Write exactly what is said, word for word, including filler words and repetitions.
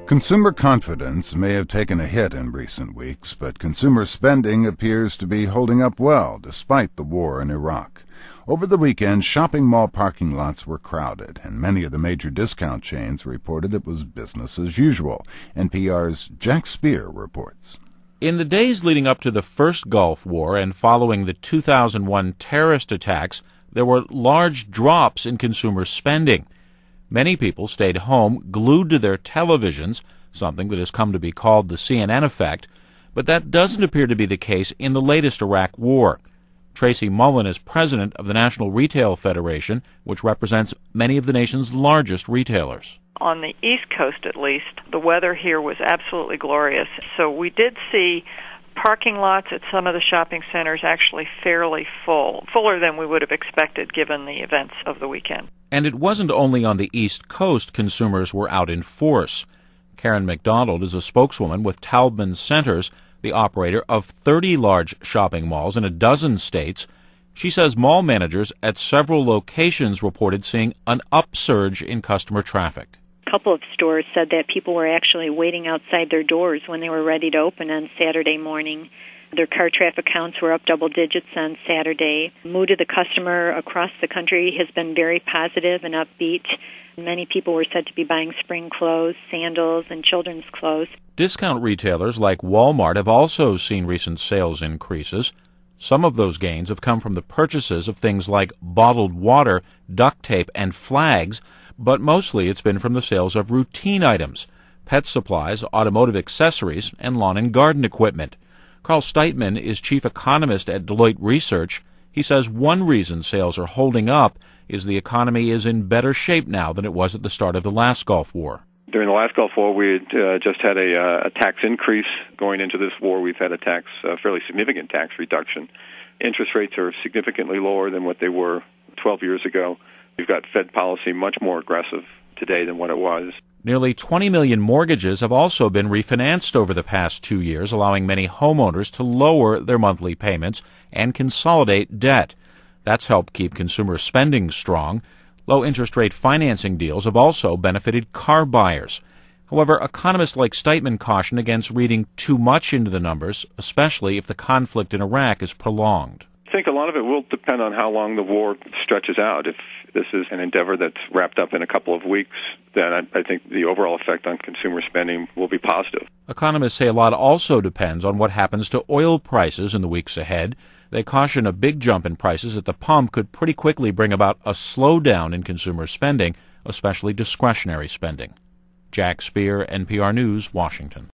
Consumer confidence may have taken a hit in recent weeks, but consumer spending appears to be holding up well despite the war in Iraq. Over the weekend, shopping mall parking lots were crowded, and many of the major discount chains reported it was business as usual. N P R's Jack Speer reports. In the days leading up to the first Gulf War and following the two thousand one terrorist attacks, there were large drops in consumer spending. Many people stayed home, glued to their televisions, something that has come to be called the C N N effect, but that doesn't appear to be the case in the latest Iraq war. Tracy Mullen is president of the National Retail Federation, which represents many of the nation's largest retailers. On the East Coast, at least, the weather here was absolutely glorious. So we did see parking lots at some of the shopping centers actually fairly full, fuller than we would have expected given the events of the weekend. And it wasn't only on the East Coast consumers were out in force. Karen McDonald is a spokeswoman with Taubman Centers, the operator of thirty large shopping malls in a dozen states. She says mall managers at several locations reported seeing an upsurge in customer traffic. A couple of stores said that people were actually waiting outside their doors when they were ready to open on Saturday morning. Their car traffic counts were up double digits on Saturday. Mood of the customer across the country has been very positive and upbeat. Many people were said to be buying spring clothes, sandals, and children's clothes. Discount retailers like Walmart have also seen recent sales increases. Some of those gains have come from the purchases of things like bottled water, duct tape, and flags, but mostly it's been from the sales of routine items, pet supplies, automotive accessories, and lawn and garden equipment. Carl Steitman is chief economist at Deloitte Research. He says one reason sales are holding up is the economy is in better shape now than it was at the start of the last Gulf War. During the last Gulf War, we had uh, just had a, uh, a tax increase. Going into this war, we've had a tax, uh, fairly significant tax reduction. Interest rates are significantly lower than what they were twelve years ago. We've got Fed policy much more aggressive today than what it was. Nearly twenty million mortgages have also been refinanced over the past two years, allowing many homeowners to lower their monthly payments and consolidate debt. That's helped keep consumer spending strong. Low interest rate financing deals have also benefited car buyers. However, economists like Steitman caution against reading too much into the numbers, especially if the conflict in Iraq is prolonged. I think a lot of it will depend on how long the war stretches out. If this is an endeavor that's wrapped up in a couple of weeks, then I, I think the overall effect on consumer spending will be positive. Economists say a lot also depends on what happens to oil prices in the weeks ahead. They caution a big jump in prices at the pump could pretty quickly bring about a slowdown in consumer spending, especially discretionary spending. Jack Speer, N P R News, Washington.